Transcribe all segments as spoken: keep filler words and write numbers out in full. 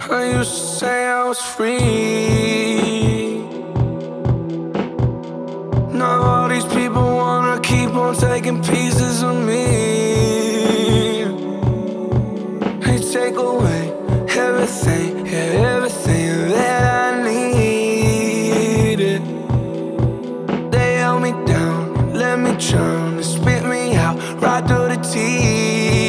I used to say I was free. Now all these people wanna keep on taking pieces of me. They take away everything, yeah, everything that I needed. They held me down, let me drown, they spit me out right through the teeth.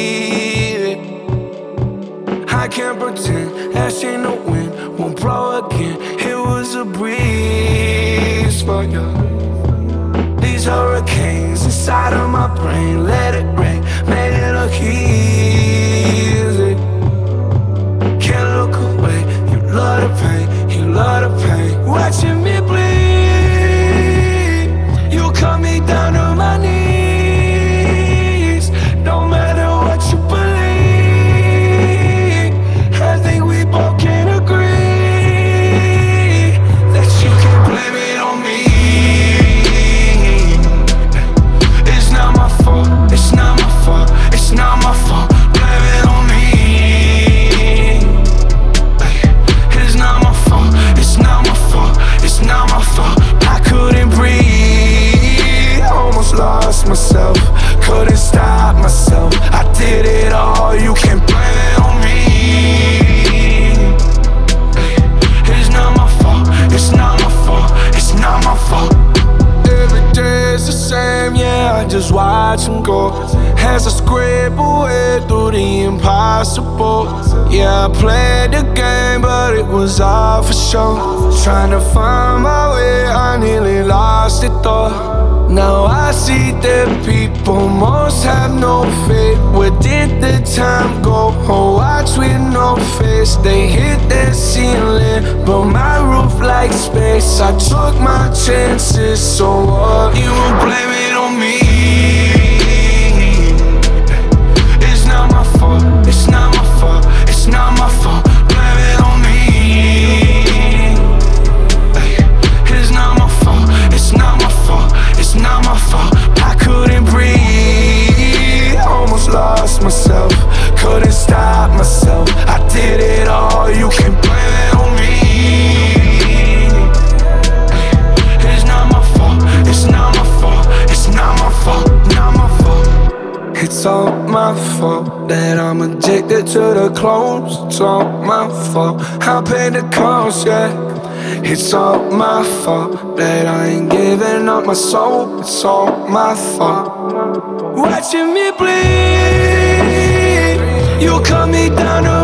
I can't pretend that shit no wind won't blow again. It was a breeze for you. These hurricanes inside of my brain, let it rain, made it look easy. Can't look away, you love the pain, you love the pain. Watching me bleed, you cut me down to my knees. No matter what you believe, I think we both can agree that you can't blame it on me. It's not my fault, it's not my fault, it's not my fault. Blame it on me. It's not my fault, it's not my fault, it's not my fault. I couldn't breathe, almost lost myself, couldn't stop myself. I did it all, you can't blame it on me. It's not my fault, it's not my fault, it's not my fault. Every day is the same, yeah, I just watch him go as I scrape away through the impossible. Yeah, I played the game, but it was all for show. Trying to find my way, I nearly lost it though. Now I see that people most have no faith. Where did the time go? Oh, watch with no face. They hit that ceiling, but my roof like space. I took my chances, so what? You won't blame it on me. It's not my fault, it's not my fault, it's not my fault. Blame it on me. It's not my fault, it's not my fault, it's not my fault. I couldn't breathe, almost lost myself, couldn't stop myself. I did it all, you can blame it on me. It's not my fault, it's not my fault, it's not my fault, not my fault. It's all my fault that I'm addicted to the clones. It's all my fault, I paid the cost, yeah. It's all my fault that I ain't giving up my soul. It's all my fault. Watching me bleed, you cut me down to